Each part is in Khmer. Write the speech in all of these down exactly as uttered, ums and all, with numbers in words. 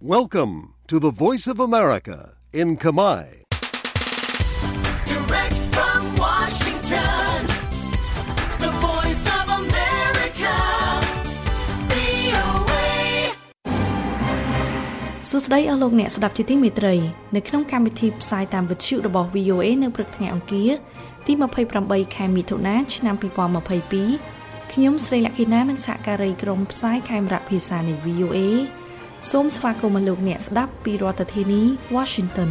Welcome to the Voice of America in Khmer. Direct from Washington, the Voice of America, វី អូ เอសួស្តីអស់លោកអ្នកស្ដាប់ជាទីមេត្រីនៅក្នុងកម្មវិធីផ្សាយតាមវិទ្យុរបស់ វី អូ เอ នៅព្រឹកថ្ងៃអង្គារទីยี่สิบแปดខែមិថុនាឆ្នាំยี่สิบยี่สิบสองខ្ញុំស្រីលក្ខិណានិងសហការីក្រុមផ្សាយខេមរៈភាសានៃ វី អូ เอ សូមស្វាគមន៍លោកអ្នកស្ដាប់ពីរដ្ឋធានី Washington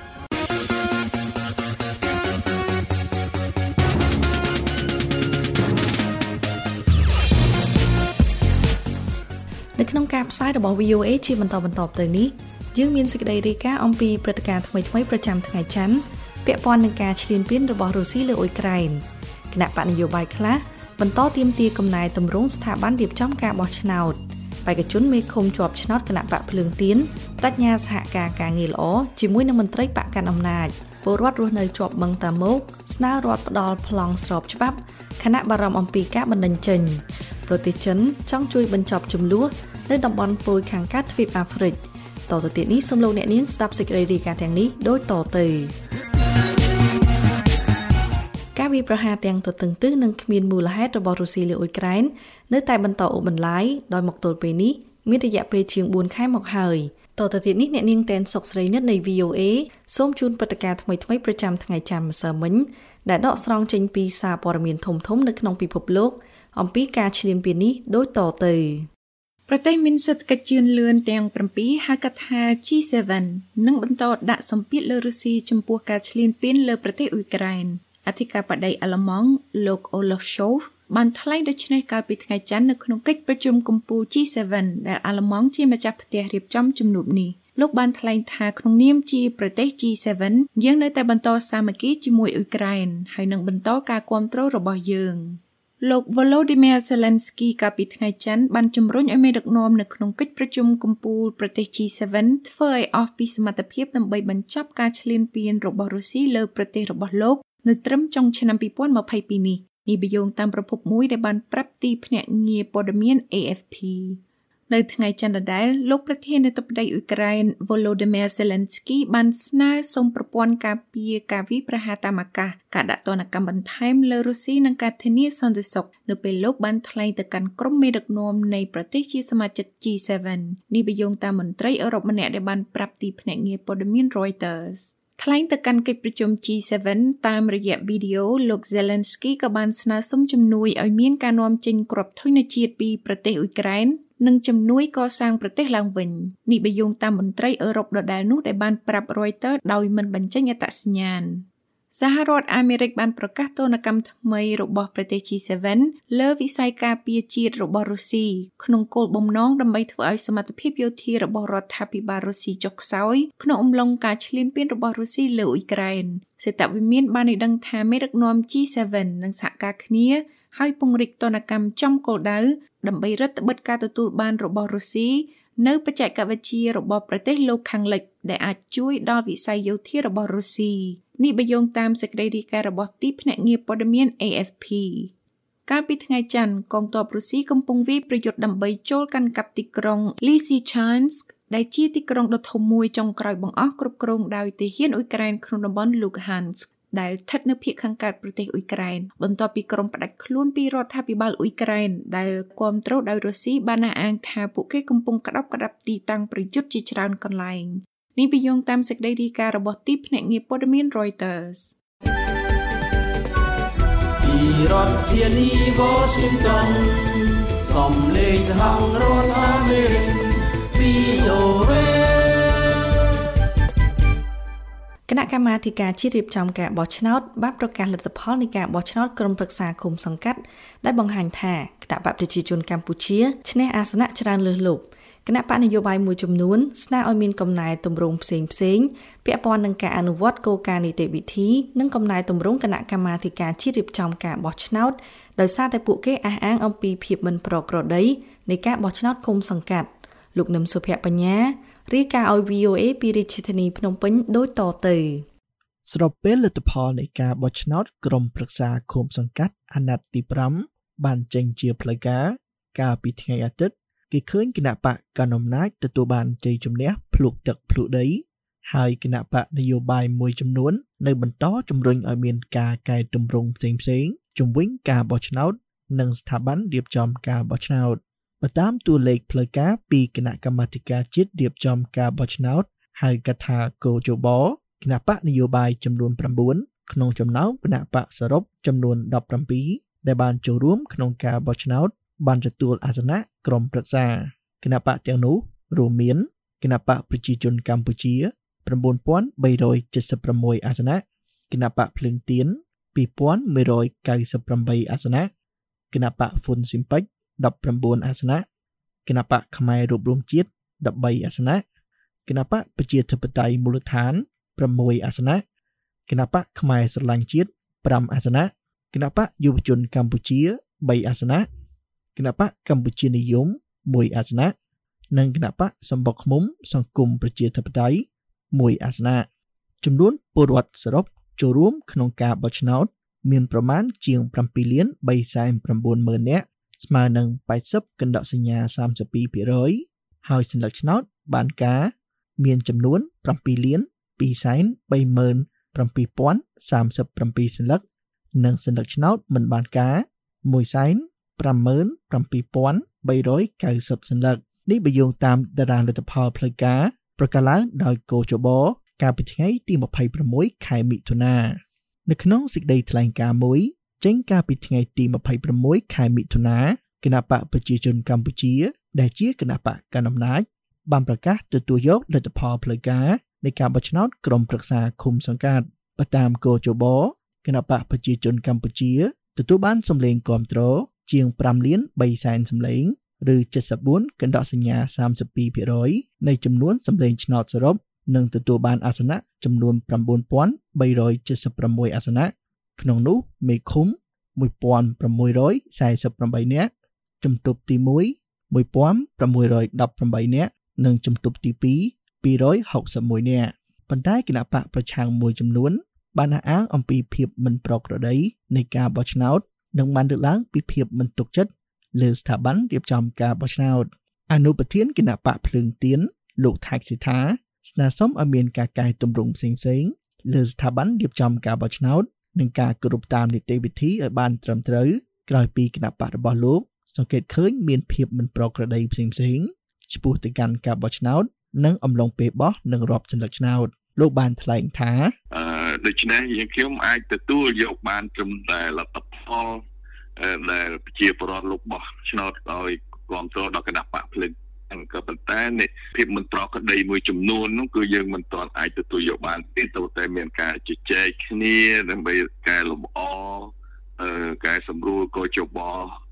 នៅក្នុងការផ្សាយរបស់ វី អូ เอ ជាបន្តបន្តទៅនេះយើងមានសេចក្តីរាយការណ៍អំពីព្រឹត្តិការណ៍ថ្មីៗប្រចាំថ្ងៃច័ន្ទពាក់ព័ន្ធនឹងការឈ្លានពានរបស់រុស្ស៊ីលើអ៊ុយក្រែនគណៈបកនយោបាយខ្លះបន្តទាមទារកំណែទម្រង់ស្ថាប័នរៀបចំការបោះឆ្នោតបេក្ខជនមេឃុំជាប់ឆ្នោតគណៈបកភ្លើងទៀនប្រាជ្ញាសហការការងារល្អជាមួយនឹងមន្ត្រីបកកណ្ដាលអំណាចពលរដ្ឋរស់នៅជាប់បឹងតាមុកស្នើរដ្ឋផ្ដាល់ប្លង់ស្របច្បាប់គណៈបារម្ភអំពីការបណ្តេញចេញប្រទេសចិនចង់ជួយបញ្ចប់ជម្លោះនៅតំបន់ប៉ូយខាងកើតទ្វីបអាហ្វ្រិកតទៅទៀតនេះសូមលោកអ្នកនាងស្ដាប់សេចក្តីរាយការណ៍ទាំងនេះដូចតទៅការវាយប្រហារទាំងទទឹងទឹះនិងគ្មានមូលហេតុរបស់រុស្ស៊ីលើអ៊ុយក្រែននៅតែបន្តអូសបន្លាយដោយមកទល់ពេលនេះមានរយៈពេលជាងបួនខែមកហើយតទៅទៀតនេះអ្នកនាងតែនសុកស្រីនិតនៃ វី អូ เอ សូមជូនព្រឹត្តិការណ៍ថ្មីៗប្រចាំថ្ងៃច័ន្ទម្សិលមិញដែលដកស្រង់ចេញពីសារព័ត៌មានធំៗនៅក្នុងពិភពលោកអំពីការឈ្លានពាននេះដូចតទៅប្រទេសមានសេដ្ឋកិច្ចជឿនលឿនទាំងเจ็ดហៅកាត់ថា จี เซเว่น នឹងបន្តដាក់សម្ពាធលើរុស្ស៊ីចំពោះការឈ្លានពានលើប្រទេសអ៊ុយក្រែនអធិការបតីអាល្លឺម៉ង់លោក Olaf Scholz បានថ្លែងដូចនេះកាលពីថ្ងៃច័ន្ទនៅក្នុងកិច្ចប្រជុំកំពូល จี เซเว่น ដែលអាល្លឺម៉ង់ជាម្ចាស់ផ្ទះរៀបចំជំនួបនេះលោកបានថ្លែងថាក្នុងនាមជាប្រទេស จี เซเว่น យើងនៅតែបន្តសាមគ្គីជាមួយអ៊ុយក្រែនហើយនឹងបន្តការគាំទ្ររបស់យើងលោក Volodymyr Zelensky កាលពីថ្ងៃច័ន្ទបានជំរុញឲ្យមេដឹកនាំនៅក្នុងកិច្ចប្រជុំកំពូលប្រទេស จี เซเว่น ធ្វើឲ្យអស់ពីសមត្ថភាពដើម្បីបញ្ចប់ការឈ្លានពានរបស់រុស្ស៊ីលើប្រទេសរបស់លោកនៅត្រឹមចុងឆ្នាំยี่สิบยี่สิบสองនេះនេះបញ្យងតាមប្រភពមួយដែលបានប្រាប់ទីភ្នាក់ងារព័ត៌មាន เอ เอฟ พี នៅថ្ងៃច័ន្ទដដែលលោកប្រធានាធិបតីអ៊ុយក្រែន Volodymyr Zelensky បានស្នើសុំប្រព័ន្ធការពារការវាយប្រហារតាមអាកាសការដាក់ទណ្ឌកម្មបន្ថែមលើរុស្ស៊ីនិងការធានាសន្តិសុខនៅពេលលោកបានថ្លែងទៅកាន់ក្រុមមេដឹកនាំនៃប្រទេសជាសមាជិក จี เซเว่น នេះបញ្យងតាមមន្ត្រីអឺរ៉ុបម្នាក់ដែលបានប្រាប់ទីភ្នាក់ងារព័ត៌មាន Reutersថ្លែងទៅកាន់កិច្ចប្រជុំ จี เซเว่น តាមរយៈវីដេអូលោក Zelensky ក៏បានស្នើសុំជំនួយឲ្យមានការនាំចេញគ្រាប់ធញ្ញជាតិពីប្រទេសអ៊ុយក្រែននិងជំនួយកសាងប្រទេសឡើងវិញនេះបញ្យងតាមមន្ត្រីអឺរ៉ុបដដែលនោះដែលបានប្រាប់ Reuters ដោយមិនបញ្ចេញអត្តសញ្ញាណសហរដ្ឋអាមេរិកបានប្រកាសទណ្ឌកម្មថ្មីរបស់ប្រទេស จี เซเว่น លើវិស័យការពារជាតិរបស់រុស្ស៊ីក្នុងគោលបំណងដើម្បីធ្វើឲ្យសមត្ថភាពយោធារបស់រដ្ឋាភិបាលរុស្ស៊ីចុះខ្សោយក្នុងអំឡុងការឈ្លានពានរបស់រុស្ស៊ីលើអ៊ុយក្រែនសេតវិមានបានឲ្យដឹងថាមេដឹកនាំ จี เซเว่น នឹងសហការគ្នាហើយពង្រីកទណ្ឌកម្មចំគោលដៅដើម្បីរឹតបន្តឹងការទទួលបានរបស់រុស្ស៊ីនៅបច្ចេកវិទ្យារបស់ប្រទេសលោកខាងលិចដែលអាចជួយដល់វិស័យយោធារបស់រុស្ស៊ីនេះបញ្យងតាមសេចក្តីរាយការណ៍របស់ទីភ្នាក់ងារព័ត៌មាន เอ เอฟ พี កាលពីថ្ងៃច័ន្ទកងទ័ពរុស្ស៊ីកំពុងវាយប្រយុទ្ធដើម្បីចូលកាន់កាប់ទីក្រុង Lysychansk ដែលជាទីក្រុងដ៏ធំមួយចុងក្រោយបង្អស់គ្រប់គ្រងដោយទាហានអ៊ុយក្រែនក្នុងតំបន់ Luhansk ដែលស្ថិតនៅភាគខាងកើតប្រទេសអ៊ុយក្រែនបន្ទាប់ពីក្រុមផ្ដាច់ខ្លួនពីរដ្ឋាភិបាលអ៊ុយក្រែនដែលគាំទ្រដោយរុស្ស៊ីបានអះអាងថាពួកគេកំពុងក្តាប់ក្តាប់ទីតាំងប្រយុទ្ធជាច្រើនកន្លែងនេះបញ្យងតាមសេចក្តីរាយការណ៍របស់ទីភ្នាក់ងារព័ត៌មាន Reuters ពីរដ្ឋធានី Washington សំឡេងសហរដ្ឋអាមេរិក វី អូ เอគណៈកម្មាធិការជាតិរៀបចំការបោះឆ្នោតបានប្រកាសលទ្ធផលនៃការបោះឆ្នោតក្រុមប្រឹក្សាគុំសង្កាត់ដែលបង្ហាញថាគណៈបកប្រជាជនកម្ពុជាឈ្នះអាសនៈច្រើនលើសលប់គណៈបកនយោបាយមួយចំនួនស្នើឲ្យមានកំណែទម្រង់ផ្សេងផ្សេងពាក់ព័ន្ធនឹងការអនុវត្តគោលការណ៍នីតិវិធីនិងកំណែទម្រង់គណៈកម្មាធិការជាតិរៀបចំការបោះឆ្នោតដោយសារតែពួកគេអះអាងអំពីភាពមិនប្រក្រតីនៃការបោះឆ្នោតគុំសង្កាត់លោកនឹមសុភ័ក្របញ្ញារាយការណ៍ឲ្យ វី អូ เอ ពីរាជធានីភ្នំពេញដូចតទៅស្របពេលលទ្ធផលនៃការបោះឆ្នោតក្រុមប្រឹក្សាឃុំសង្កាត់អាណត្តិទីfiveបានចេញជាផ្លូវការកាលពីថ្ងៃអាទិត្យគគេឃើញគណៈបកកណ្ដាលអំណាចទទួលបានជ័យជំនះភ្លុកទឹកភ្លុកដីហើយគណៈបកនយោបាយមួយចំនួននៅបន្តជំរុញឲ្យមានការកែតម្រង់ផ្សេងៗជំវិញការបោះឆ្នោតនិងស្ថាប័នរៀបចំការបោះឆ្នោតបើតាមតួលេខផ្លូវការពីគណៈកម្មាធិការជាតិរៀបចំការបោះឆ្នោតហៅកាត់ថាកោជបគណៈបកនយោបាយចំនួនប្រាំបួនក្នុងចំណោមគណៈបកសរុបចំនួនដប់ប្រាំពីរដែលបានចូលរួមក្នុងការបោះឆ្នោតបានទទួលអាសនៈក្រុមប្រឹក្សាគណៈបកទាំងនោះរួមមានគណៈបកប្រជាជនកម្ពុជា ៩ពាន់បីរយចិតសិបប្រាំមួយ អាសនៈគណៈបកភ្លើងទៀន ពីរពាន់មួយរយកៅសិបប្រាំបី អាសនៈគណៈបកហ្វុនស៊ីមពេច ដប់ប្រាំបួន អាសនៈគណៈបកខ្មែររួបរวมជាតិ ដប់បី អាសនៈគណៈបកប្រជាធិបតេយ្យមូលដ្ឋាន ប្រាំមួយ អាសនៈគណៈបកខ្មែរស្រឡាញ់ជាតិ ប្រាំ អាសនៈគណៈបកយុវជនកម្ពុជា បី អាសនៈគណៈបកកម្ពុជានិយម មួយ អាសនៈនិងគណៈបកសម្បុកឃ្មុំសង្គមប្រជាធិបតេយ្យ មួយ អាសនៈចំនួនពលរដ្ឋសរុបចូលរួមក្នុងការបោះឆ្នោតមានប្រមាណជាង ប្រាំពីរលានបីសែនប្រាំបួនម៉ឺន នាក់ស្មើនឹង ប៉ែតសិប កណ្ដកសញ្ញា សាមសិបពីរភាគរយ ហើយសញ្ញាឆ្នោតបានការមានចំនួន ប្រាំពីរលានពីរសែនបីម៉ឺនប្រាំពីរពាន់សាមសិបប្រាំពីរសញ្ញានិងសញ្ញាឆ្នោតមិនបានការមួយសែនប្រាំម៉ឺនប្រាំពីរពាន់បីរយកៅសិបសញ្ញានេះបើយោងតាមតារាងលទ្ធផលផ្លូវការប្រកាសឡើងដោយកោជបកាលពីថ្ងៃទីម្ភៃប្រាំមួយខែមិថុនានៅក្នុងសេចក្តីថ្លែងការណ៍មួយចេញកាលពីថ្ងៃទីម្ភៃប្រាំមួយខែមិថុនាគណៈបកប្រជាជនកម្ពុជាដែលជាគណៈបកកណ្ដាលអំណាចបានប្រកាសទទួលយកលទ្ធផលផ្លូវការនៃការបោះឆ្នោតក្រុមប្រឹក្សាឃុំសង្កាត់បើតាមកោជបគណៈបកប្រជាជនកម្ពុជាទទួលបានសម្លេងគាំទ្រជាង ប្រាំលានបីសែនសម្លេងឬ ចិតសិបបួន កណ្ដកសញ្ញា សាមសិបពីរភាគរយ នៃចំនួនសម្លេងឆ្នោតសរុបនិងទទួលបានអាសនៈចំនួន ប្រាំបួនពាន់បីរយចិតសិបប្រាំមួយ អាសនៈក្នុងនោះមេឃុំ មួយពាន់ប្រាំមួយរយសែនសិបប្រាំបី នាក់ជំទប់ទីមួយ មួយពាន់ប្រាំមួយរយដប់ប្រាំបី នាក់និងជំទប់ទីពីរ ពីររយហុកសិបមួយ នាក់ប៉ុន្តែគណៈបកប្រឆាំងមួយចំនួនបានអះអាងអំពីភាពមិនប្រក្រតីនៃការបោះឆ្នោតនិងបានលើកឡើងពីភាពមិនទុកចិត្តលើស្ថាប័នរៀបចំការបោះឆ្នោតអនុប្រធានគណៈបកភ្លើងទៀនលោកថៃសិដ្ឋាស្នើសុំឲ្យមានការកែតម្រង់ផ្សេងៗលើស្ថាប័នរៀបចំការបោះឆ្នោតនិងការគោរពតាមនីតិវិធីឲ្យបានត្រឹមត្រូវក្រោយពីគណៈបករបស់លោកសង្កេតឃើញមានភាពមិនប្រក្រតីផ្សេងៗចំពោះទៅកាន់ការបោះឆ្នោតនិងអំឡុងពេលបោះនិងរាប់សន្លឹកឆ្នោតលោកបានថ្លែងថាអឺដូច្នេះយើងខ្ញុំអាចទទួលយកបានត្រឹមតែលទ្ធផលដែលប្រជាពលរដ្ឋលោកបោះឆ្នោតឲ្យគ្រប់គ្រងដល់គណៈបកភ្លើងក៏ប៉ុន្តែនេះភាពមិនប្រក្រតីមួយចំនួននោះគឺយើងមិនទាន់អាចទទួលយកបានទេទោះតែមានការជជែកគ្នាដើម្បីកែលម្អអឺកែសម្រួលកោជប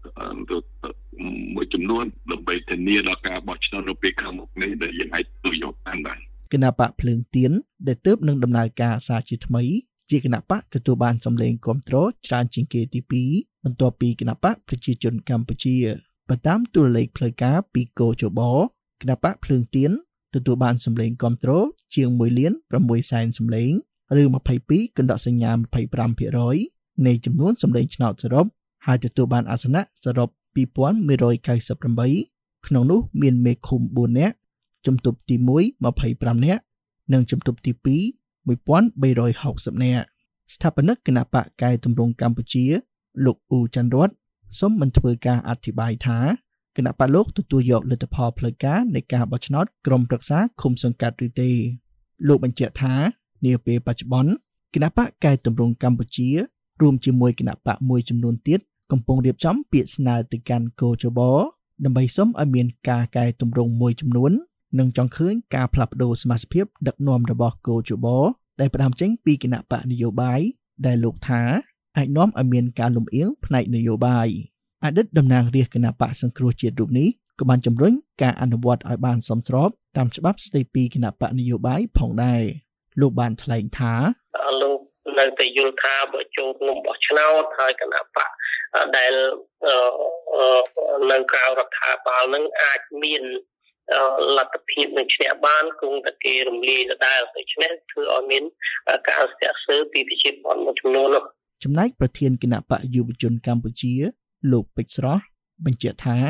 មួយចំនួនដើម្បីធានាដល់ការបោះឆ្នោតនៅពេលខាងមុខនេះដែលយើងអាចទទួលយកបានដែរគណៈបកភ្លើងទៀនដែលទើបនឹងដំណើរការសារជាថ្មីជាគណៈបកទទួលបានសម្លេងគាំទ្រច្រើនជាងគេទីពីរបន្ទាប់ពីគណៈបកប្រជាជនកម្ពុជាបើតាមតួលេខផ្លូវការពីកោជបគណៈបកភ្លើងទៀនទទួលបានសម្លេងគាំទ្រជាងមួយលានប្រាំមួយសែនសម្លេងឬម្ភៃពីរ កណ្ដកសញ្ញា ម្ភៃប្រាំភាគរយ នៃចំនួនសម្លេងឆ្នោតសរុបហើយទទួលបានអាសនៈសរុប ពីរពាន់មួយរយកៅសិបប្រាំបី ក្នុងនោះមានមេឃុំបួននាក់ជំទប់ទីមួយ ម្ភៃប្រាំនាក់និងជំទប់ទីពីរ មួយពាន់បីរយហុកសិបនាក់ស្ថាបនិកគណៈបកកែតម្រង់កម្ពុជាលោកអ៊ូច័ន្ទរតសូមមិនធ្វើការអធិប្បាយថាគណៈបកលោកទទួលយកលទ្ធផលផ្លូវការនៃការបោះឆ្នោតក្រុមប្រឹក្សាឃុំសង្កាត់ឬទេលោកបញ្ជាក់ថានាពេលបច្ចុប្បន្នគណៈបកកែតម្រង់កម្ពុជារួមជាមួយគណៈបកមួយចំនួនទៀតកំពុងរៀបចំពាក្យស្នើទៅកាន់កោជបដើម្បីសុំឲ្យមានការកែតម្រង់មួយចំនួននិងចង់ឃើញការផ្លាស់ប្ដូរសមាជិកដឹកនាំរបស់កោជបដែលផ្ដើមចេញពីគណៈបកនយោបាយដែលលោកថាអាចនាំឲ្យមានការលំអៀងផ្នែកនយោបាយអតីតតំណាងរាស្ត្រគណៈបកសង្គ្រោះជាតិរូបនេះក៏បានជំរុញការអនុវត្តឲ្យបានសមស្របតាមច្បាប់ស្តីពីគណៈបកនយោបាយផងដែរលោកបានថ្លែងថាលោកនៅតែយល់ថាបើចូលរួមបោះឆ្នោតហើយគណៈបកដែលនៅក្រៅរដ្ឋាភិបាលនឹងអាចមានលទ្ធភាពនឹងឈ្នះបានគង់តែគេរំលាយដដែលដូច្នេះធ្វើឲ្យមានការស្ទាក់ស្ទើរពីប្រជាពលរដ្ឋមួយចំនួននោះចំណែកប្រធានគណៈបកយុវជនកម្ពុជាលោកពេជ្រស្រស់បញ្ជាក់ថា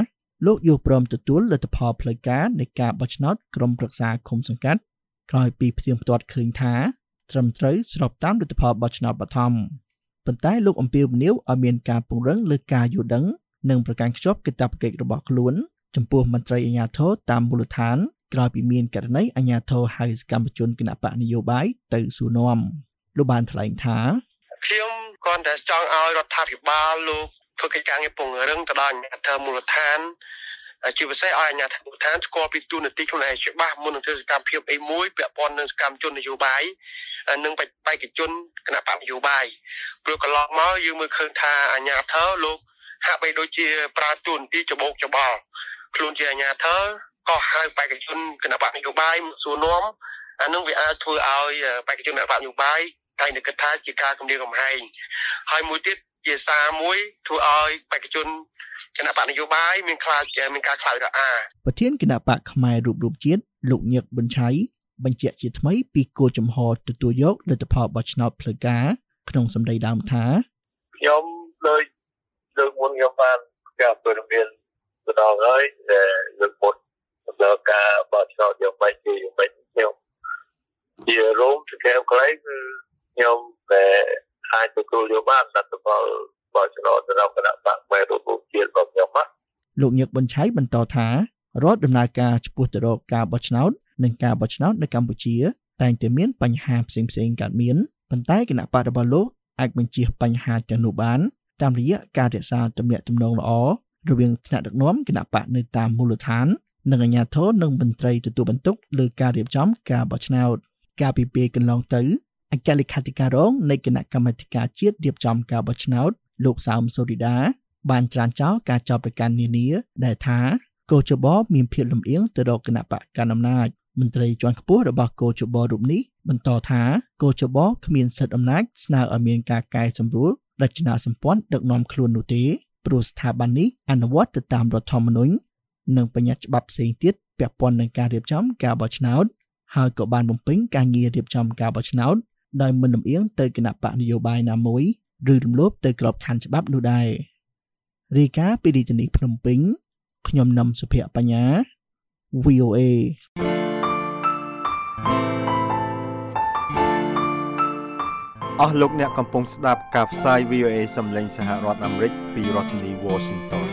លោកយល់ព្រមទទួលលទ្ធផលផ្លូវការនៃការបោះឆ្នោតក្រុមប្រឹក្សាឃុំសង្កាត់ក្រោយពីផ្ទៀងផ្ទាត់ឃើញថាត្រឹមត្រូវស្របតាមលទ្ធផលបោះឆ្នោតបឋមប៉ុន្តែលោកអំពីវនីវឲ្យមានការពង្រឹងលើការយល់ដឹងនិងប្រកាន់ខ្ជាប់កាតព្វកិច្ចរបស់ខ្លួនចំពោះមន្ត្រីអាជ្ញាធរតាមមូលដ្ឋានក្រោយពីមានករណីអាជ្ញាធរហៅសកម្មជនគណបកនយោបាយទៅសួរនាំលោកបានថ្លែងថាខ្ញុំគ្រាន់តែចង់ឲ្យរដ្ឋាភិបាលលោកធ្វើកិច្ចការងារពង្រឹងទៅដល់អាជ្ញាធរមូលដ្ឋានជាពិសេសឲ្យអាជ្ញាធរមូលដ្ឋានស្គាល់ពីទូនាទីខ្លួនឯងច្បាស់មុននឹងធ្វើសកម្មភាពអីមួយពាក់ព័ន្ធនឹងសកម្មជននយោបាយនិងបេក្ខជនគណបកនយោបាយព្រោះកន្លងមកយើងមើលឃើញថាអាជ្ញាធរលោកហាក់បីដូចជាប្រើទូនាទីច្បោកច្បល់ខ្លួនជាអាជ្ញាធរក៏ហៅបេក្ខជនគណបកនយោបាយមកសួរនាំអានឹងវាអាចធ្វើឲ្យបេក្ខជនគណបកនយោបាយតែនឹងគិតថាជាការគំរាមកំហែងហើយមួយទៀតជាសារមួយធ្វើឲ្យបេក្ខជនគណបកនយោបាយមានខ្លាចមានការខ្លាចរអាប្រធានគណបកខ្មែររូបរូបជាតិលោកញឹកប៊ុនឆៃបញ្ជាក់ជាថ្មីពីគោលចំហទទួលយកលទ្ធផលបោះឆ្នោតផ្លូវការក្នុងសម្ដីដើមថាខ្ញុំលើកលើកមុនខ្ញុំបានការព័ត៌មានទៅដល់ហើយដែលលើកមុនសម្រាប់ការបោះឆ្នោតយ៉ាងម៉េចជាយ៉ាងម៉េចខ្ញុំជារោមសង្កេតខ្លីគឺខ្ញុំតែអាចទទួលយកបានលទ្ធផលបោះឆ្នោតសម្រាប់គណៈបកខ្មែររូបរូបជាតិរបស់ខ្ញុំណាលោកញឹកប៊ុនឆៃបន្តថារដ្ឋដំណើរការចំពោះទៅរកការបោះឆ្នោតនិងការបោះឆ្នោតនៅកម្ពុជាតែងតែមានបញ្ហាផ្សេងៗកើតមានប៉ុន្តែគណៈបករបស់លោកអាចបញ្ជៀសបញ្ហាទាំងនោះបានតាមរយៈការរក្សាទំនាក់ទំនងល្អរវាងថ្នាក់ដឹកនាំគណៈបកនៅតាមមូលដ្ឋាននិងអាជ្ញាធរនិងមន្ត្រីទទួលបន្ទុកលើការរៀបចំការបោះឆ្នោតកាលពីពេលកន្លងទៅអគ្គលេខាធិការរងនៃគណៈកម្មាធិការជាតិរៀបចំការបោះឆ្នោតលោកសោមសូរីដាបានច្រានចោលការចោទប្រកាន់នានាដែលថាកោជបមានភាពលំអៀងទៅរកគណៈបកកណ្ដាលអំណាចមន្ត្រីជាន់ខ្ពស់របស់កោជបរូបនេះបន្តថាកោជបគ្មានសិទ្ធិអំណាចស្នើឲ្យមានការកែសម្រួលរចនាសម្ព័ន្ធដឹកនាំខ្លួននោះទេព្រោះស្ថាប័ននេះអនុវត្តទៅតាមរដ្ឋធម្មនុញ្ញនិងបញ្ញត្តិច្បាប់ផ្សេងទៀតពាក់ព័ន្ធនឹងការរៀបចំការបោះឆ្នោតហើយក៏បានបំពេញការងាររៀបចំការបោះឆ្នោតដោយមិនលំអៀងទៅគណៈបកនយោបាយណាមួយឬរំលោភទៅក្របខ័ណ្ឌច្បាប់នោះដែររាយការណ៍ពីរាជធានីភ្នំពេញខ្ញុំនឹមសុភ័ក្របញ្ញា វី អូ เอអស់លោកអ្នកកំពុងស្ដាប់ការផ្សាយ វី អូ เอ សំឡេងសហរដ្ឋអាមេរិកពីរដ្ឋធានី Washington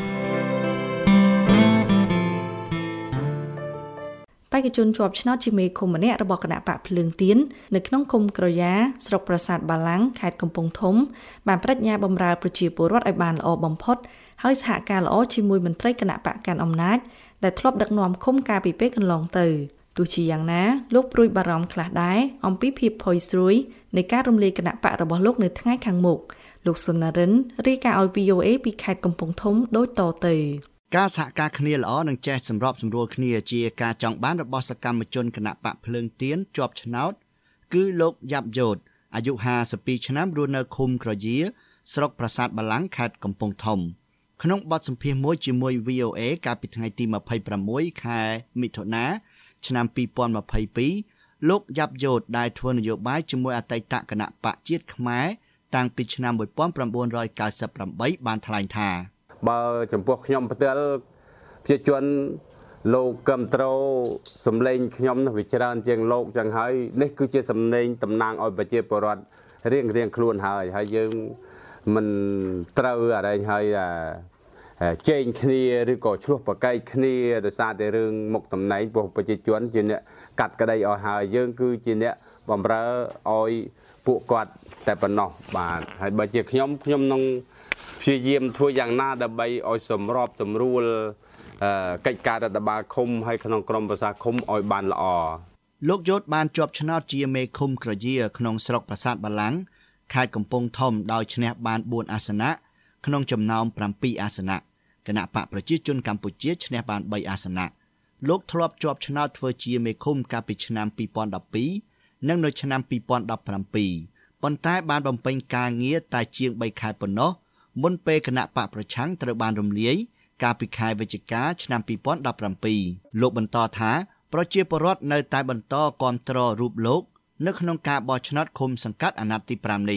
បេក្ខជនជាប់ឆ្នោតជាមេឃុំម្នាក់របស់គណៈបកភ្លើងទៀននៅក្នុងឃុំក្រយ៉ាស្រុកប្រាសាទបាឡាំងខេត្តកំពង់ធំបានប្រាជ្ញាបម្រើប្រជាពលរដ្ឋឲ្យបានល្អបំផុតហើយសហការល្អជាមួយមន្ត្រីគណៈបកកាន់អំណាចដែលធ្លាប់ដឹកនាំឃុំកាលពីពេលកន្លងទៅទោះជាយ៉ាងណាលោកព្រួយបារម្ភខ្លះដែរអំពីភាពផុយស្រួយនៃការរំលាយគណៈបករបស់លោកនៅថ្ងៃខាងមុខលោកសុណារិនរាយការណ៍ឲ្យ វី អូ เอ ពីខេត្តកំពង់ធំដូចតទៅការសហការគ្នាល្អនិងចេះសម្របសម្រួលគ្នាជាការចង់បានរបស់សកម្មជនគណៈបកភ្លើងទៀនជាប់ឆ្នោតគឺលោកយ៉ាប់យ៉ូតអាយុห้าสิบពីរឆ្នាំរស់នៅឃុំក្រយាស្រុកប្រាសាទបាឡាំងខេត្តកំពង់ធំក្នុងបទសម្ភាសន៍មួយជាមួយ វី អូ เอ កាលពីថ្ងៃទីยี่สิบหกខែមិថុនាឆ្នាំยี่สิบยี่สิบสองលោកយ៉ាប់យ៉ូតដែលធ្វើនយោបាយជាមួយអតីតគណៈបកជាតិខ្មែរតាំងពីឆ្នាំnineteen ninety-eightបានថ្លែងថាបើចំពោះខ្ញុំផ្ទាល់ប្រជាជនលោកកំត្រូសម្លេងខ្ញុំនោះវាច្រើនជាងលោកចឹងហើយនេះគឺជាសម្លេងតំណាងឲ្យប្រជាពលរដ្ឋរៀងរៀងខ្លួនហើយហើយយើងមិនត្រូវអីហើយជែងគ្នាឬក៏ឆ្លោះប្រកែកគ្នាដោយសារតែរឿងមុខតំណែងរបស់ប្រជាជនជាអ្នកកាត់ក្តីឲ្យហើយយើងគឺជាអ្នកបម្រើឲ្យពួកគាត់តែប៉ុណ្ណោះបាទហើយបើជាខ្ញុំខ្ញុំនឹងព្យាយាមធ្វើយ៉ាងណាដើម្បីឲ្យសម្របសម្រួលកិច្ចការរដ្ឋបាលឃុំហើយក្នុងក្រមប្រសាឃុំឲ្យបានល្អលោកយ៉ូតបានជាប់ឆ្នោតជាមេឃុំក្រយាក្នុងស្រុកប្រាសាទបាឡាំងខេត្តកំពង់ធំដោយឈ្នះបានbốnអាសនៈក្នុងចំណោមsevenអាសនៈគណៈបកប្រជាជនកម្ពុជាឈ្នះបានthreeអាសនៈលោកធ្លាប់ជាប់ឆ្នោតធ្វើជាមេឃុំកាលពីឆ្នាំtwo thousand twelveនិងនៅឆ្នាំtwo thousand seventeenប៉ុន្តែបានបំពេញការងារតែជាងthreeខែប៉ុណ្ណោះមុនពេលគណៈបកប្រឆាំងត្រូវបានរំលាយកាលពីខែវិច្ឆិកាឆ្នាំtwo thousand seventeenលោកបន្តថាប្រជាពលរដ្ឋនៅតែបន្តគាំទ្ររូបលោកនៅក្នុងការបោះឆ្នោតឃុំសង្កាត់អាណត្តិទីfiveនេះ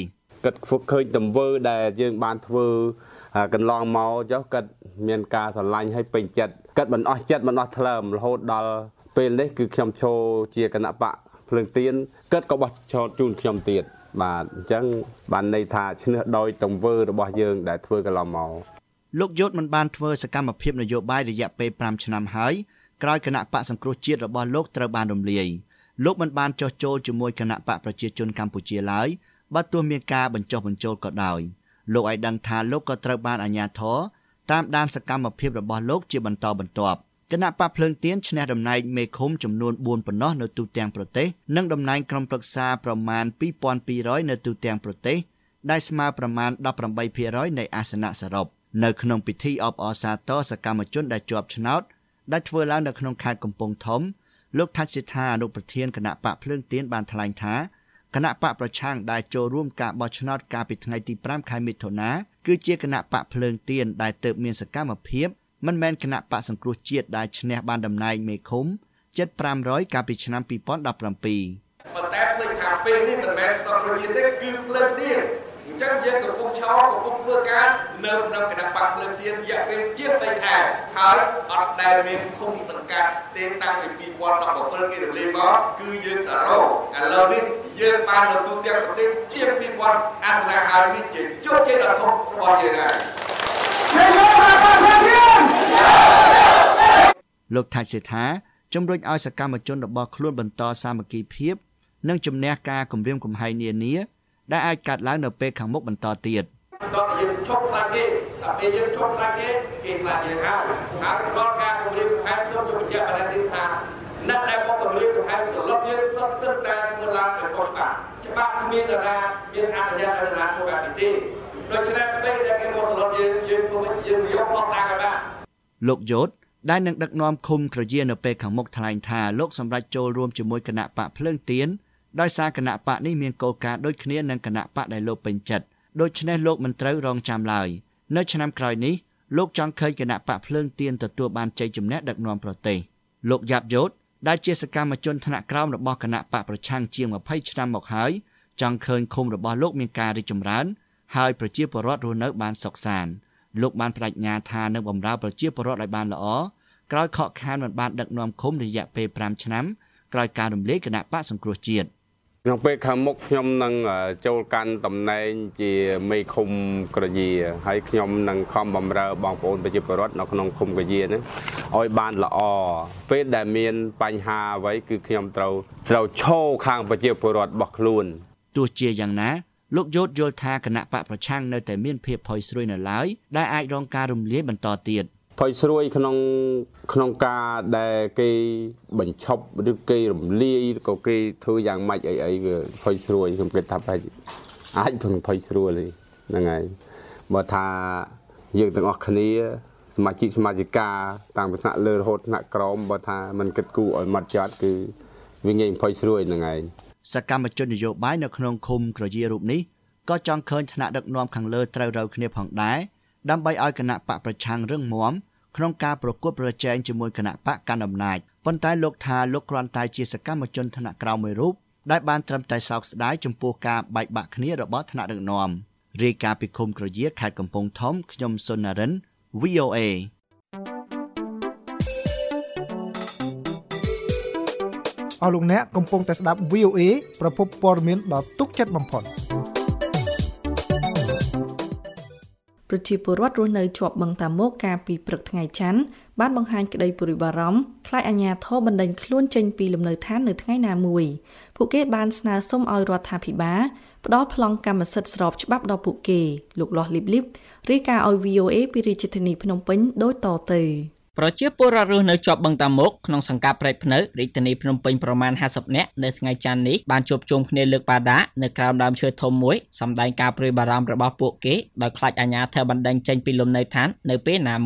គិតឃើញទង្វើដែលយើងបានធ្វើកន្លងមកចុះគិតមានការស្រឡាញ់ឲ្យពេញចិត្តគិតមិនអស់ចិត្តមិនអស់ថ្លើមរហូតដល់ពេលនេះគឺខ្ញុំចូលជាគណៈបកភ្លើងទៀនគិតក៏បោះឆ្នោតជូនខ្ញុំទៀតបាទអញ្ចឹងបានន័យថាឈ្នះដោយទង្វើរបស់យើងដែលធ្វើកន្លងមកលោកយុទ្ធមិនបានធ្វើសកម្មភាពនយោបាយរយៈពេល5ឆ្នាំហើយក្រោយគណៈបកសង្គ្រោះជាតិរបស់លោកត្រូវបានរំលាយលោកមិនបានចុះចូលជាមួយគណៈបកប្រជាជនកម្ពុជាឡើយបើទោះមានការបញ្ចុះបញ្ចូលក៏ដោយលោកឲ្យដឹងថាលោកក៏ត្រូវបានអាជ្ញាធរតាមដានសកម្មភាពរបស់លោកជាបន្តបន្ទាប់គណៈបកភ្លើងទៀនឈ្នះតំណែងមេឃុំចំនួនបួនប៉ុណ្ណោះនៅទូទាំងប្រទេសនិងតំណែងក្រុមប្រឹក្សាប្រមាណពីរពាន់ពីររយនៅទូទាំងប្រទេសដែលស្មើប្រមាណដប់ប្រាំបីភាគរយនៃអាសនៈសរុបនៅក្នុងពិធីអបអរសាទរសកម្មជនដែលជាប់ឆ្នោតដែលធ្វើឡើងនៅក្នុងខេត្តកំពង់ធំលោកថាច់សិដ្ឋាអនុប្រធានគណៈបកភ្លើងទៀនបានថ្លែងថាគណៈបកប្រឆាំងដែលចូលរួមការបោះឆ្នោតកាលពីថ្ងៃទី5ខែមិថុនាគឺជាគណៈបកភ្លើងទៀនដែលទើបមានសកម្មភាពមិនមែនគណៈបកសង្គ្រោះជាតិដែលឈ្នះបានតំណែងមេឃុំជិតប្រាំរយកាលពីឆ្នាំពីរពាន់ដប់ប្រាំពីរប៉ុន្តែភ្លើងខាងពេលនេះមិនមែនសង្គ្រោះជាតិទេគឺភ្លើងទៀនអញ្ចឹងយើងកំពុងឆោកំពុងធ្វើការនៅក្នុងគណៈបកភ្លើងទៀនរយៈពេលជាងបីខែហើយអត់ដែលមានឃុំសង្កាត់ទេតាំងពីពីរពាន់ដប់ប្រាំពីរគេរំលាយមកគឺយើងសរុបឥឡូវនេះយើងបាននៅទូទាំងប្រទេសជាងពីរពាន់អាសនៈហើយនេះជាជោគជ័យដ៏ធំរបស់យើងហើយលោកថាច់សេដ្ឋាជំរុញឲ្យសកម្មជនរបស់ខ្លួនបន្តសាមគ្គីភាពនិងជំនះការគំរាមកំហែងនានាដែលអាចកាត់ឡើងនៅពេលខាងមុខបន្តទៀតដល់យើងឈប់ខ្លាចគេតែពេលយើងឈប់ខ្លាចគេគេខ្លាចយើងហើយហើយដល់ការគំរាមកំហែងខ្ញុំជម្រាបបណ្ដាទីថាអ្នកដែលមកគំរាមកំហែងសន្លប់យើងសុទ្ធសឹងតែធ្វើឡើងដោយខុសច្បាប់ច្បាប់គ្មាននរណាមានអនុញ្ញាតឲ្យនរណាធ្វើបែបនេះទេដូច្នេះពេលដែលគេមកសន្លប់យើងយើងគួរយើងយកមកតាំងឲ្យបានលោកយោតដែលនឹងដឹកនាំឃុំក្រយានៅពេលខាងមុខថ្លែងថាលោកសម្រាប់ចូលរួមជាមួយគណៈបកភ្លើងទៀនដោយសារគណៈបកនេះមានគោលការណ៍ដូចគ្នានឹងគណៈបកដែលលោកពេញចិត្តដូច្នេះលោកមិនត្រូវរងចាំឡើយនៅឆ្នាំក្រោយនេះលោកចង់ឃើញគណៈបកភ្លើងទៀនទទួលបានជ័យជំនះដឹកនាំប្រទេសលោកយ៉ាប់យោតដែលជាសកម្មជនថ្នាក់ក្រោមរបស់គណៈបកប្រឆាំងជាងម្ភៃឆ្នាំមកហើយចង់ឃើញឃុំរបស់លោកមានការរីកចម្រើនហើយប្រជាពលរដ្ឋរស់នៅបានសុខសាន្តលោកបានបដិញ្ញាថានឹងបម្រើប្រជាពលរដ្ឋឲ្យបានល្អក្រោយខកខានមិនបានដឹកនាំឃុំរយៈពេល5ឆ្នាំក្រោយការរំលាយគណៈបកសង្គ្រោះជាតិក្នុងពេលខាងមុខខ្ញុំនឹងចូលកាន់តំណែងជាមេឃុំក្រយាហើយខ្ញុំនឹងខំបម្រើបងប្អូនប្រជាពលរដ្ឋនៅក្នុងឃុំក្រយានេះឲ្យបានល្អពេលដែលមានបញ្ហាអ្វីគឺខ្ញុំត្រូវត្រូវឈរខាងប្រជាពលរដ្ឋរបស់ខ្លួនទោះជាយ៉ាងណាលោកយោតយល់ថាគណៈបកប្រឆាំងនៅតែមានភាពផុយស្រួយនៅឡើយដែលអាចរងការរំលាយបន្តទៀតផុយស្រួយក្នុងក្នុងការដែលគេបញ្ឈប់ឬគេរំលាយក៏គេធ្វើយ៉ាងម៉េចអីអីវាផុយស្រួយខ្ញុំគិតថាអាចអាចផងផុយស្រួលហ្នឹងហើយបើថាយើងទាំងអស់គ្នាសមាជិកសមាជិកាតាំងពីថ្នាក់លើរហូតថ្នាក់ក្រោមបើថាมันគិតគូរឲ្យម៉ត់ចត់គឺវាងាយផុយស្រួយហ្នឹងហើយសកម្មជននយោបាយនៅក្នុងឃុំក្រយារូបនេះក៏ចង់ឃើញថ្នាក់ដឹកនាំខាងលើត្រូវរៅគ្នាផងដែរដើម្បីឲ្យគណៈបកប្រឆាំងរឹងមាំក្នុងការប្រកួតប្រជែងជាមួយគណៈបកកណ្ដាលអំណាចប៉ុន្តែលោកថាលោកគ្រាន់តែជាសកម្មជនថ្នាក់ក្រោមមួយរូបដែលបានត្រឹមតែសោកស្ដាយចំពោះការបែកបាក់គ្នារបស់ថ្នាក់ដឹកនាំរាយការណ៍ពីឃុំក្រយាខេត្តកំពង់ធំខ្ញុំសុននរិន វី អូ เอអស់លោកអ្នកកំពុងតែស្ដាប់ វី អូ เอ ប្រភពព័ត៌មានដ៏ទុកចិត្តបំផុតប្រជាពលរដ្ឋរស់នៅជាប់បឹងតាមុកកាលពីព្រឹកថ្ងៃច័ន្ទបានបង្ហាញក្តីព្រួយបារម្ភខ្លាចអាជ្ញាធរបណ្តេញខ្លួនចេញពីលំនៅឋាននៅថ្ងៃណាមួយពួកគេបានស្នើសុំឲ្យរដ្ឋាភិបាលផ្តល់ប្លង់កម្មសិទ្ធិស្របច្បាប់ដល់ពួកគេលោកលាស់លីបលីបរាយការណ៍ឲ្យ វី អូ เอ ពីរាជធានីភ្នំពេញដូចតទៅប្រជាពលរដ្ឋរស់នៅជាប់បឹងតាមុកក្នុងសង្កាត់ព្រែកភ្នៅរាជធានីភ្នំពេញប្រមាណห้าสิบនាក់នៅថ្ងៃច័ន្ទនេះបានជួបជុំគ្នាលើកបាដានៅក្រោមដើមឈើធំមួយសម្ដែងការព្រួយបារម្ភរបស់ពួកគេដោយខ្លាចអាជ្ញាធរបណ្តេញចេញពីលំនៅឋាននៅពេលណាមួយ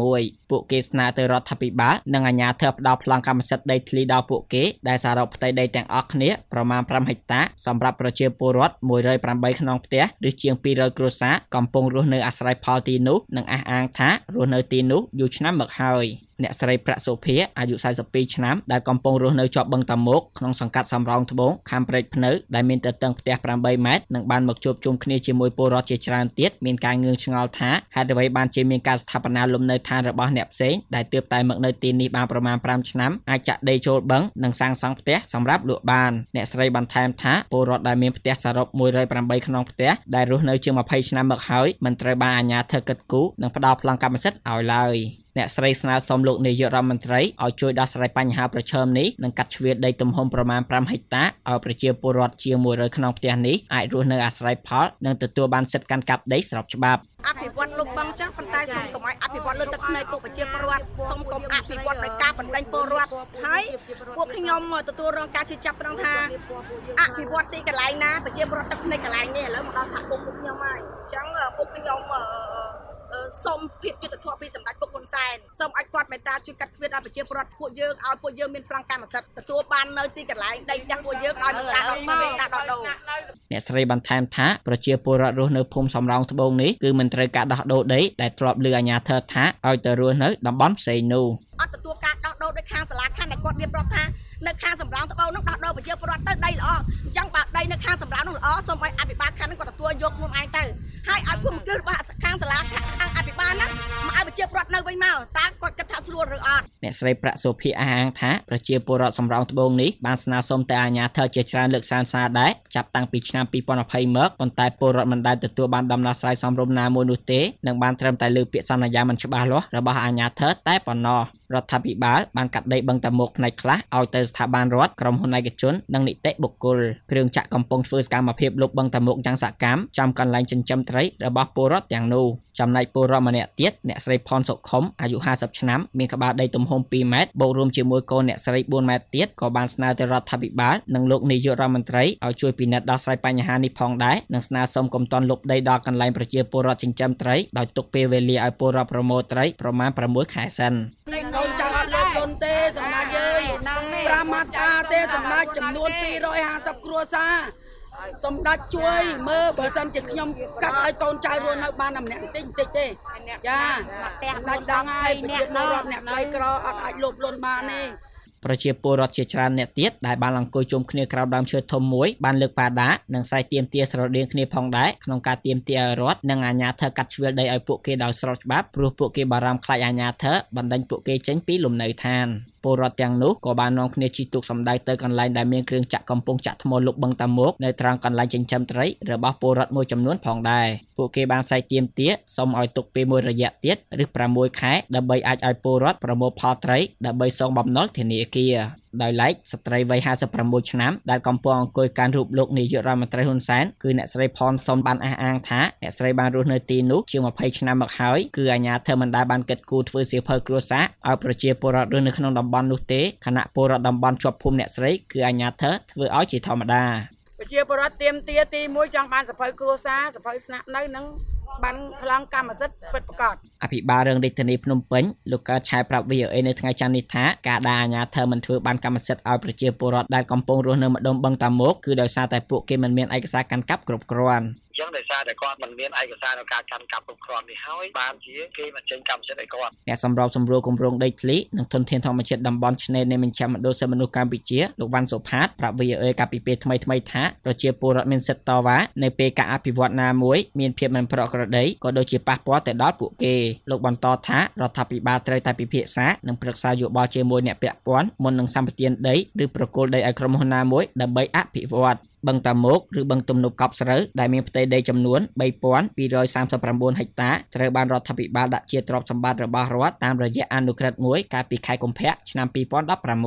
ពួកគេស្នើទៅរដ្ឋាភិបាលនិងអាជ្ញាធរផ្ដល់ប្លង់កម្មសិទ្ធិដីធ្លីដល់ពួកគេដែលសរុបផ្ទៃដីទាំងអស់គ្នាប្រមាណfiveហិកតាសម្រាប់ប្រជាពលរដ្ឋone hundred eightក្នុងផ្ទះឬជាងtwo hundredគ្រួសារកំពុងរស់នៅអាស្រ័យផលទីនោះនិងអះអាងថារស់នៅទីនោះយូរឆ្នាំមកហើយអ្នកស្រីប្រាក់សុភាអាយុforty-twoឆ្នាំដែលកំពុងរស់នៅជាប់បឹងតាមុកក្នុងសង្កាត់សំរោងត្បូងខេត្តព្រែកភ្នៅដែលមានទទឹងផ្ទះeightម៉ែត្រនិងបានមកជួបជុំគ្នាជាមួយពលរដ្ឋជាច្រើនទៀតមានការងឿងឆ្ងល់ថាហេតុអ្វីបានជាមានការស្ថាបនាលំនៅឋានរបស់អ្នកផ្សេងដែលទើបតែមកនៅទីនេះបានប្រមាណfiveឆ្នាំអាចចាក់ដីចូលបឹងនិងសាងសង់ផ្ទះសម្រាប់លក់បានអ្នកស្រីបន្ថែមថាពលរដ្ឋដែលមានផ្ទះសរុបone hundred eightក្នុងផ្ទះដែលរស់នៅជាងtwentyឆ្នាំមកហើយមិនត្រូវបានអាជ្ញាធរគិតគូរនិងផ្ដល់ប្លង់កម្មសិទ្ធិឲ្យឡើយអ្នកស្រីស្នើសុំលោកនាយករដ្ឋមន្ត្រីឲ្យជួយដោះស្រាយបញ្ហាប្រឈមនេះនិងកាត់ជ្រៀតដីទំហំប្រមាណfiveហិកតាឲ្យប្រជាពលរដ្ឋជាងone hundredក្នុងផ្ទះនេះអាចរស់នៅអាស្រ័យផលនិងទទួលបានសិទ្ធិកាន់កាប់ដីស្របច្បាប់អភិវឌ្ឍលោកបឹងចឹងប៉ុន្តែសូមកុំឲ្យអភិវឌ្ឍលើទឹកភ្នែកពួកប្រជាពលរដ្ឋសូមកុំអភិវឌ្ឍដោយការបណ្ដេញពលរដ្ឋហើយពួកខ្ញុំទទួលរងការជឿចាប់ត្រង់ថាអភិវឌ្ឍទីកន្លែងណាប្រជាពលរដ្ឋទឹកភ្នែកកន្លែងនេះឥឡូវមកដល់សហគមន៍ពួកខ្ញុំហើយអញ្ចឹងពួកខ្ញុំសូមភាពយុត្តិធម៌ពីសម្ដេចពុកហ៊ុនសែនសូមឲ្យគាត់មេត្តាជួយកាត់ទ្វារដល់ប្រជាពលរដ្ឋពួកយើងឲ្យពួកយើងមានប្លង់កម្មសិទ្ធិទទួលបាននៅទីកន្លែងដីផ្ទះពួកយើងដោយមិនតាដល់មកតាដល់ដូរអ្នកស្រីបន្ថែមថាប្រជាពលរដ្ឋរស់នៅភូមិសំរោងត្បូងនេះគឺមិនត្រូវការដោះដូរដីដែលធ្លាប់លើអាជ្ញាធរថាឲ្យទៅរស់នៅតំបន់ផ្សេងនោះអត់ទទួលការដោះដូរដោយខាងសាលាខណ្ឌដែលគាត់រៀបរាប់ថានៅខាងសំរោងត្បូងនោះដោះដូរប្រជាពលរដ្ឋទៅដីល្អអញ្ចឹងបើដីនៅខាងសំរោងនោះល្អសូមឲ្យអភិបាលខណ្ឌនោះគាត់ទទួលយកខ្លួនឯងទៅហើយឲ្យភូមិគ្រឹះរបស់ខាងសាលាខាងអភិបាលណាមកឲ្យប្រជាពលរដ្ឋនៅវិញមកតើគាត់គិតថាស្រួលឬអត់អ្នកស្រីប្រាក់សុភាអះអាងថាប្រជាពលរដ្ឋសំរោងត្បូងនេះបានស្នើសុំទៅអាជ្ញាធរជាច្រើនលើកសានសារដែរចាប់តាំងពីឆ្នាំtwenty twentyមកប៉ុន្តែពលរដ្ឋមិនដែលទទួលបានដំណោះស្រាយសមរម្យណាមួយនោះទេនិងបានត្រឹមតែលើពាក្យសន្យាមិនច្បាស់លាស់របស់អាជ្ញាធរតែប៉ុណ្ណោះរដ្ឋាភិបាលបានកាត់ដីបឹងតាមុកផ្នែកខ្លះឲ្យទៅស្ថាប័នរដ្ឋក្រុមហ៊ុនឯកជននិងនីតិបុគ្គលគ្រឿងចក្រកំពុងធ្វើសកម្មភាពលុបបឹងតាមុកយ៉ាងសកម្មចំកន្លែងចិញ្ចឹមត្រីរបស់ពលរដ្ឋទាំងនោះចំណែកពលរដ្ឋម្នាក់ទៀតអ្នកស្រីផនសុខុមអាយុfiftyឆ្នាំមានក្បាលដីទំហំtwoម៉ែត្របូករួមជាមួយកូនអ្នកស្រីfourម៉ែត្រទៀតក៏បានស្នើទៅរដ្ឋាភិបាលនិងលោកនាយករដ្ឋមន្ត្រីឲ្យជួយពិនិត្យដោះស្រាយបញ្ហានេះផងដែរនិងស្នើសុំកុំទាន់លុបដីដល់កន្លែងប្រជាពលរដ្ឋចិញ្ចឹមត្រីដោយទុកពេលវេលាឲ្យពលរដ្ឋប្រមូលត្រីប្រមាណsixខែសិនកូនចៅអត់លើកលុនទេសម្ដេចអើយ 5ម៉ាត់តាទេសម្ដេចចំនួនtwo hundred fiftyគ្រួសារសម្ដេចជួយមើលបើសិនជាខ្ញុំកាត់ឲ្យកូនចៅរស់នៅបានតែម្នាក់តិចតិចទេចាសម្ដេចដឹងហើយប្រជាពលរដ្ឋអ្នកក្រីក្រអត់អាចលុបលុនបានទេប្រជាពលរដ្ឋជាច្រើនអ្នកទៀតដែលបានអង្គុយជុំគ្នាក្រោមដើមឈើធំមួយបានលើកបដានិងស្រែកទាមទារស្រដៀងគ្នាផងដែរក្នុងការទាមទារឲ្យរដ្ឋនិងអាជ្ញាធរកាត់ជ្រឿលដីឲ្យពួកគេដោយស្របច្បាប់ព្រោះពួកគេបារម្ភខ្លាចអាជ្ញាធរបណ្តេញពួកគេចេញពីលំនៅឋានពលរដ្ឋទាំងនោះក៏បាននាំគ្នាជិះទូកសម្ដៅទៅកន្លែងដែលមានគ្រឿងចាក់កំពុងចាក់ថ្មលុបបឹងតាមុកនៅត្រង់កន្លែងចិញ្ចឹមត្រីរបស់ពលរដ្ឋមួយចំនួនផងដែរពួកគេបានស្រែកទាមទារសូមឲ្យទុកពេលមួយរយៈទៀតឬsixខែដើម្បីអាចឲ្យពលរដ្ឋប្រមូលផលត្រីដើម្បីសងបំណុលធនាគារដោយឡែកស្ត្រីវ័យfifty-sixឆ្នាំដែលកំពុងអង្គុយកាន់រូបលោកនាយករដ្ឋមន្ត្រីហ៊ុនសែនគឺអ្នកស្រីផនសុំបានអះអាងថាអ្នកស្រីបានរស់នៅទីនោះជាងtwentyឆ្នាំមកហើយគឺអាជ្ញាធរមិនដែលបានកិត្តគូធ្វើសៀវភៅគ្រួសារឲ្យប្រជាពលរដ្ឋរស់នៅក្នុងតំបន់នោះទេខណៈពលរដ្ឋតំបន់ជាប់ភូមិអ្នកស្រីគឺអាជ្ញាធរធ្វើឲ្យជាធម្មតាប្រជាពលរដ្ឋទាមទារទីoneចង់បានសៀវភៅគ្រួសារសៀវភៅស្នាក់នៅនិងបានប្លង់កម្មសិទ្ធិពិតប្រាកដអភិបាលរងរាជធានីភ្នំពេញលោកកើតឆាយប្រាប់ V O A នៅថ្ងៃច័ន្ទនេះថាការដែលអាជ្ញាធរមិនធ្វើបានកម្មសិទ្ធិឲ្យប្រជាពលរដ្ឋដែលកំពុងរស់នៅម្ដុំបឹងតាមុកគឺដោយសារតែពួកគេមិនមានឯកសារកាន់កាប់គ្រប់គ្រាន់ចឹងដោយសារតែគាត់មិនមានឯកសារក្នុងការកាន់កាប់គ្រប់គ្រាន់នេះហើយបានជាគេមិនចេញកម្មសិទ្ធិឲ្យគាត់អ្នកសម្របសម្រួលគម្រោងដីធ្លីនិងធនធានធម្មជាតិតំបន់ឆ្នេរនៃមជ្ឈមណ្ឌលសិទ្ធិមនុស្សកម្ពុជាលោកវ៉ាន់សុផាតប្រាប់ V O A កាលពីពេលថ្មីថ្មីថាប្រជាពលរដ្ឋមានសិទ្ធិតវ៉ានៅពេលការអភិវឌ្ឍណាមួយមានភាពមិនប្រក្រតីក៏ដូចជាប៉ះពាល់ទៅដល់ពួកគេលោកបន្តថារដ្ឋាភិបាលត្រូវតែពិភាក្សានិងប្រឹក្សាយោបល់ជាមួយអ្នកពាក់ព័ន្ធមុននឹងសម្បទានដីឬប្រគល់ដីឲ្យក្រុមហ៊ុនណាមួយដើម្បីអភិវឌ្ឍបឹងតាមុកឬបឹងទំនប់កប់ស្រូវដែលមានផ្ទៃដីចំនួនthree thousand two hundred thirty-nineហិកតាត្រូវបានរដ្ឋាភិបាលដាក់ជាទ្រព្យសម្បត្តិរបស់រដ្ឋតាមរយៈអនុក្រឹត្យមួយកាលពីខែកុម្ភៈឆ្នាំtwo thousand sixteen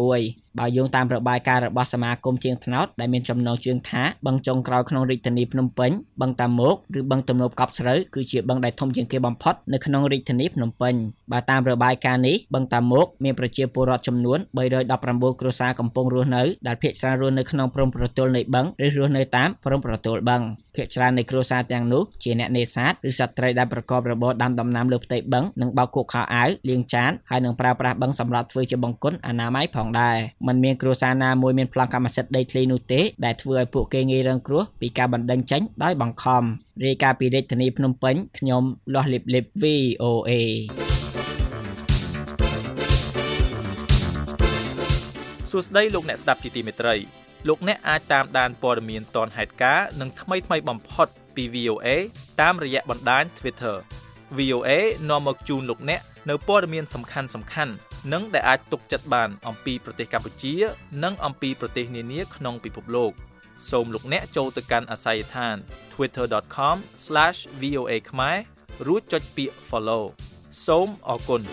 បើយោងតាមរបាយការណ៍របស់សមាគមជាងថ្នោតដែលមានចំណងជើងថាបឹងចុងក្រោយក្នុងរាជធានីភ្នំពេញបឹងតាមុកឬបឹងទំនប់កប់ស្រូវគឺជាបឹងដែលធំជាងគេបំផុតនៅក្នុងរាជធានីភ្នំពេញបើតាមរបាយការណ៍នេះបឹងតាមុកមានប្រជាពលរដ្ឋចំនួនបីរយដប់ប្រាំបួនគ្រួសារកំពុងរស់នៅដែលភាគច្រើនរស់នៅក្នុងព្រំប្រទល់នៃបឹងឬរស់នៅតាមព្រំប្រទល់បឹងភាគច្រើននៃគ្រួសារទាំងនោះជាអ្នកនេសាទឬស្ត្រីដែលប្រកបរបរដាំដំណាំលើផ្ទៃបឹងនិងបោកគក់ខោអាវលាងចានហើយនឹងប្រើប្រាស់បឹងសម្រាប់ធ្វើជាបង្គន់អនាម័យផងដែរមិនមានគ្រួសារណាមួយមានប្លង់កម្មសិទ្ធិដីធ្លីនោះទេដែលធ្វើឲ្យពួកគេងាយរងគ្រោះពីការបណ្តេញចេញដោយបង្ខំរាយការណ៍ពីរាជធានីភ្នំពេញខ្ញុំលាស់លីបលីប វី អូ เอសួស្តីលោកអ្នកស្ដាប់ជាទីមេត្រីលោកអ្នកអាចតាមដានព័ត៌មានទាន់ហេតុការណ៍និងថ្មីថ្មីបំផុតពី វី អូ เอ តាមរយៈបណ្ដាញ Twitter វី អូ เอ នាំមកជូនលោកអ្នកនៅព័ត៌មានសំខាន់សំខាន់និងដែលអាចទុកចិត្តបានអំពីប្រទេសកម្ពុជានិងអំពីប្រទេសនានាក្នុងពិភពលោកសូមលោកអ្នកចូលទៅកាន់អាស័យដ្ឋាន ทวิตเตอร์ ដอท คอม ស្លាช វី អូ เอ ខ្មែររួចចុចពាក្យ Follow សូមអរគុណ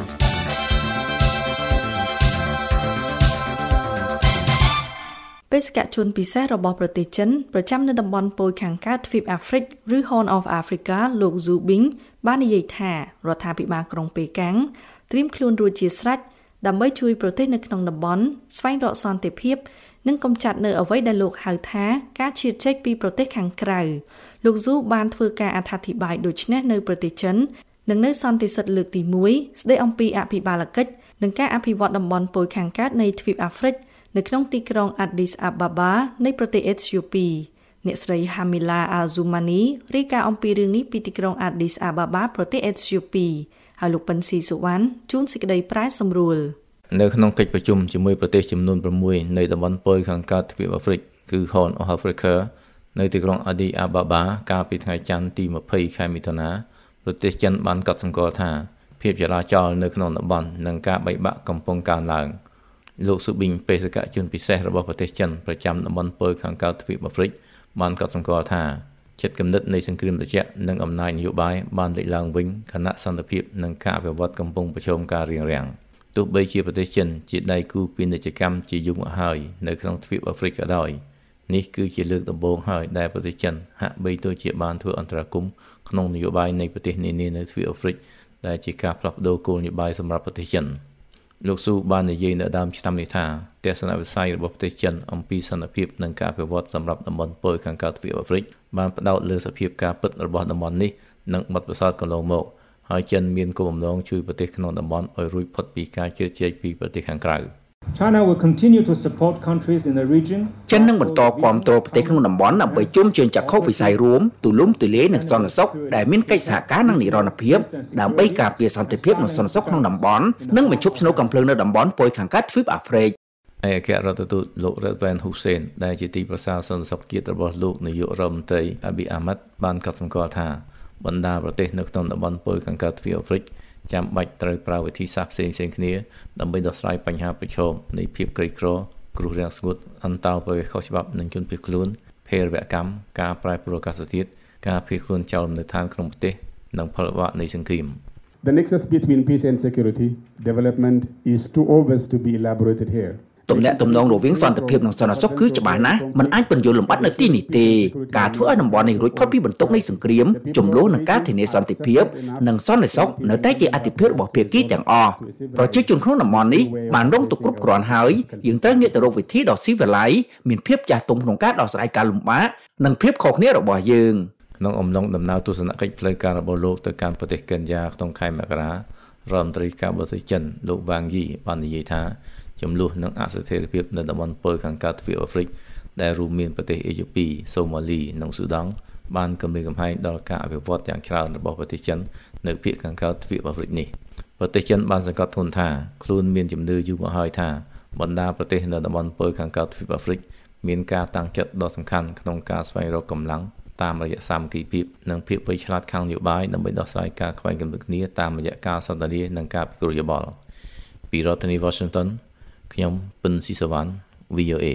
បេសកជនពិសេសរបស់ប្រទេសចិនប្រចាំនៅតំបន់ប៉ូយខាងកើតទ្វីបអាហ្វ្រិកឬ Horn of Africa លោក Zhu Bing បាននិយាយថារដ្ឋាភិបាលក្រុងប៉េកាំងត្រៀមខ្លួនរួចជាស្រេចដើម្បីជួយប្រទេសនៅក្នុងតំបន់ស្វែងរកសន្តិភាពនិងកម្ចាត់នៅអ្វីដែលលោកហៅថាការឈៀតឆេកពីប្រទេសខាងក្រៅលោក Zhu បានធ្វើការអត្ថាធិប្បាយដូចនេះនៅប្រទេសចិននិងនៅសន្តិសិទ្ធិលើកទីមួយស្ដីអំពីអភិបាលកិច្ចនិងការអភិវឌ្ឍតំបន់ប៉ូយខាងកើតនៃទ្វីបអាហ្វ្រិកនៅក្នុងទីក្រុង Addis Ababa នៃប្រទេសអេត្យូពីអ្នកស្រី Hamila Azumani រាយការណ៍អំពីរឿងនេះពីទីក្រុង Addis Ababa ប្រទេសអេត្យូពីហើយលោកប៉ិនស៊ីសុវណ្ណជួនសេចក្តីប្រែសម្រួលនៅក្នុងកិច្ចប្រជុំជាមួយប្រទេសចំនួនប្រាំមួយនៃតំបន់ប៉ូយខាងកើតទ្វីបអាហ្វ្រិកគឺ Horn of Africa នៅទីក្រុង Addis Ababa កាលពីថ្ងៃច័ន្ទទីម្ភៃខែមិថុនាប្រទេសចិនបានកត់សម្គាល់ថាភាពចលាចលនៅក្នុងតំបន់និងការបែកបាក់កំពុងកើនឡើងលោកស៊ូប៊ីងបេសកជនពិសេសរបស់ប្រទេសចិនប្រចាំតំបន់ប៉ូយខាងកើតទ្វីបអាហ្វ្រិកបានកត់សម្គាល់ថាចិត្តគំនិតនៃសង្គ្រាមត្រជាក់និងអំណាចនយោបាយបានលេចឡើងវិញខណៈសន្តិភាពនិងការអភិវឌ្ឍកំពុងប្រឈមការរាំងរាំងទោះបីជាប្រទេសចិនជាដៃគូពាណិជ្ជកម្មជាយូរមកហើយនៅក្នុងទ្វីបអាហ្វ្រិកក៏ដោយនេះគឺជាលើកដំបូងហើយដែលប្រទេសចិនហាក់បីដូចជាបានធ្វើអន្តរាគមន៍ក្នុងនយោបាយនៃប្រទេសនានានៅទ្វីបអាហ្វ្រិកដែលជាការផ្លាស់ប្ដូរគោលនយោបាយសម្រាប់ប្រទេសចិនលោកស៊ូបាននិយាយនៅដើមឆ្នាំនេះថាទស្សនវិស័យរបស់ប្រទេសចិនអំពីសន្តិភាពនិងការអភិវឌ្ឍសម្រាប់តំបន់ប៉ូយខាងកើតទ្វីបអាហ្វ្រិកបានផ្ដោតលើសភាពការពិតរបស់តំបន់នេះនិងបទពិសោធន៍កន្លងមកហើយចិនមានគោលបំណងជួយប្រទេសក្នុងតំបន់ឲ្យរួចផុតពីការជឿជែកពីប្រទេសខាងក្រៅ China will continue to support countries in the region ចិននឹងបន្តគាំទ្រប្រទេសក្នុងតំបន់ដើម្បីជុំជឿនចក្ខុវិស័យរួមទូលំទូលាយនិងសន្តិសុខដែលមានកិច្ចសហការនិងនិរន្តរភាពដើម្បីការពារសន្តិភាពនិងសន្តិសុខក្នុងតំបន់និងបញ្ឈប់ស្នូលកំភ្លើងនៅតំបន់ប៉ូយខាងកើតទ្វីបអាហ្វ្រិកឯកអគ្គរដ្ឋទូតលោក Redwan Hussein ដែលជាទីប្រឹក្សាសន្តិសុខជាតិរបស់លោកនាយករដ្ឋមន្ត្រី Abiy Ahmed បានកត់សម្គាល់ថាបណ្ដាប្រទេសនៅក្នុងតំបន់ប៉ូយខាងកើតទ្វីបអាហ្វ្រិកចាំបាច់ត្រូវប្រើវិធីសាស្ត្រផ្សេងៗគ្នាដើម្បីដោះស្រាយបញ្ហាប្រឈមនៃភាពក្រីក្រគ្រោះរាំងស្ងួតអន្តោប្រវេសន៍ខុសច្បាប់និងជនភៀសខ្លួនភេរវកម្មការប្រែប្រួលអាកាសធាតុការភៀសខ្លួនចោលលំនៅឋានក្នុងប្រទេសនិងផលវិបាកនៃសង្គ្រាម The nexus between peace and security development is too obvious to be elaborated here ទំនាក់ទំនងរវាងសន្តិភាពនិងសន្តិសុខគឺច្បាស់ណាស់មិនអាចពន្យល់លម្អិតនៅទីនេះទេការធ្វើឲ្យតំបន់នេះរួចផុតពីបន្ទុកនៃសង្គ្រាមចំនួននិងការធានាសន្តិភាពនិងសន្តិសុខនៅតែជាអាទិភាពរបស់ភាគីទាំងអស់ប្រជាជនក្នុងតំបន់នេះបានរងទុក្ខគ្រប់គ្រាន់ហើយយើងត្រូវងាកទៅរកវិធីដ៏ស៊ីវិល័យមានភាពចាស់ទុំក្នុងការដោះស្រាយការលំបាកនិងភាពខុសគ្នារបស់យើងក្នុងអំឡុងដំណើរទស្សនកិច្ចផ្លូវការរបស់លោកទៅកាន់ប្រទេសកេនយ៉ាក្នុងខែមករារដ្ឋមន្ត្រីការបរទេសចិនលោកវ៉ាងយីបាននិយាយថាចំនួននិងអស្ថិរភាពនៅតំបន់ប៉ូយខាងកើតទ្វីបអាហ្វ្រិកដែលរួមមានប្រទេសអេត្យូពីសូម៉ាលីនិងស៊ូដង់បានគម្រាមកំហែងដល់ការអភិវឌ្ឍយ៉ាងច្រើនរបស់ប្រទេសចិននៅភាគខាងកើតទ្វីបអាហ្វ្រិកនេះប្រទេសចិនបានសង្កត់ធ្ងន់ថាខ្លួនមានជំនឿយូរមកហើយថាបណ្ដាប្រទេសនៅតំបន់ប៉ូយខាងកើតទ្វីបអាហ្វ្រិកមានការតាំងចិត្តដ៏សំខាន់ក្នុងការស្វែងរកកម្លាំងតាមរយៈសាមគ្គីភាពនិងភាពវៃឆ្លាតខាងនយោបាយដើម្បីដោះស្រាយការខ្វែងគំនិតគ្នាតាមរយៈការសន្ទនានិងការពិគ្រោះយោបល់ពីរដ្ឋធានី Washingtonខ្ញុំពិនស៊ីសវណ្ណ វី អូ เอ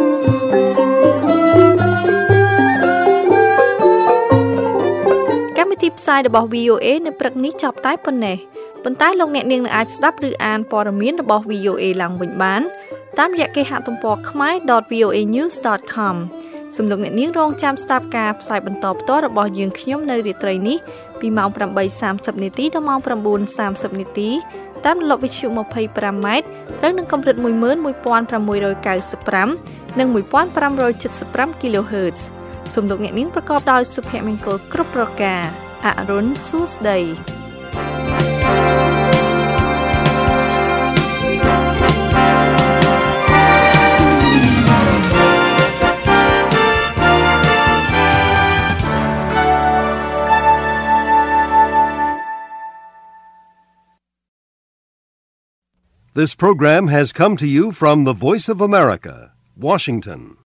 មយរបស់ វី អូ เอ នៅព្រឹកនេះចប់តែប៉ុណ្ណេះប៉ុន្តែលោកអ្នកនាងនឹងអាចស្ដាប់ឬអានព័ត៌មានរបស់ វី អូ เอ ឡើងវិញបានតាមរយៈគេហទំព័រ khmae dot v o a news dot com សូមលោកអ្នកនាងរងចាំស្ដាប់ការផ្សាយបន្តផ្ទាល់របស់យើងខ្ញុំនៅរាត្រីនេះពីម៉ោង ប្រាំបីសាមសិប នាទីដល់ម៉ោង ប្រាំបួនសាមសិប នាទីតាមរលកវិទ្យុ ยี่สิบห้า ម៉ែត្រត្រូវនឹងកម្រិត một nghìn một trăm chín mươi lăm និង một nghìn năm trăm七สิบห้า kHz សូមលោកអ្នកនាងប្រកបដោយសុភមង្គលគ្រប់ប្រការអរុនសួស្ដី This program has come to you from the Voice of America, Washington.